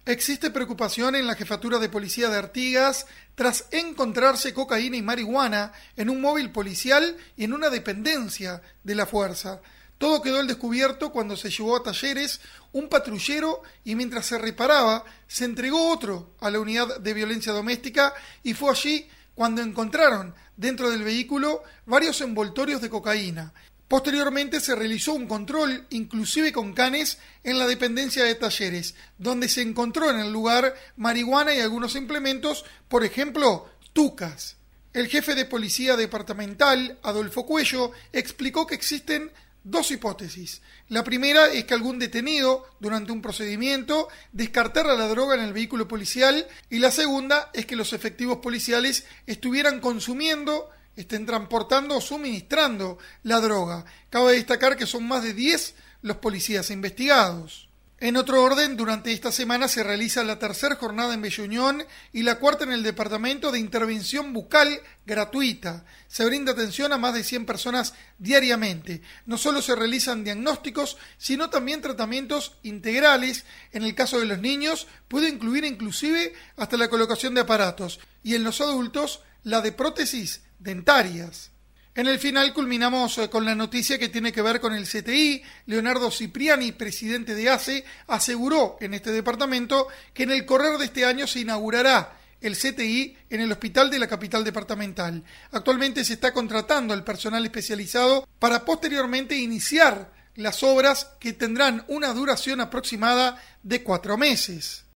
Existe preocupación en la jefatura de policía de Artigas tras encontrarse cocaína y marihuana en un móvil policial y en una dependencia de la fuerza. Todo quedó al descubierto cuando se llevó a Talleres un patrullero y mientras se reparaba se entregó otro a la unidad de violencia doméstica y fue allí cuando encontraron dentro del vehículo varios envoltorios de cocaína. Posteriormente se realizó un control, inclusive con canes, en la dependencia de Talleres, donde se encontró en el lugar marihuana y algunos implementos, por ejemplo, tucas. El jefe de policía departamental, Adolfo Cuello, explicó que existen dos hipótesis. La primera es que algún detenido, durante un procedimiento, descartara la droga en el vehículo policial, y la segunda es que los efectivos policiales estuvieran consumiendo, estén transportando o suministrando la droga. Cabe destacar que son más de 10 los policías investigados. En otro orden, durante esta semana se realiza la tercera jornada en Bella Unión y la cuarta en el departamento de intervención bucal gratuita. Se brinda atención a más de 100 personas diariamente. No solo se realizan diagnósticos, sino también tratamientos integrales. En el caso de los niños, puede incluir inclusive hasta la colocación de aparatos. Y en los adultos, la de prótesis dentarias. En el final culminamos con la noticia que tiene que ver con el CTI. Leonardo Cipriani, presidente de ACE, aseguró en este departamento que en el correr de este año se inaugurará el CTI en el hospital de la capital departamental. Actualmente se está contratando al personal especializado para posteriormente iniciar las obras que tendrán una duración aproximada de 4 meses.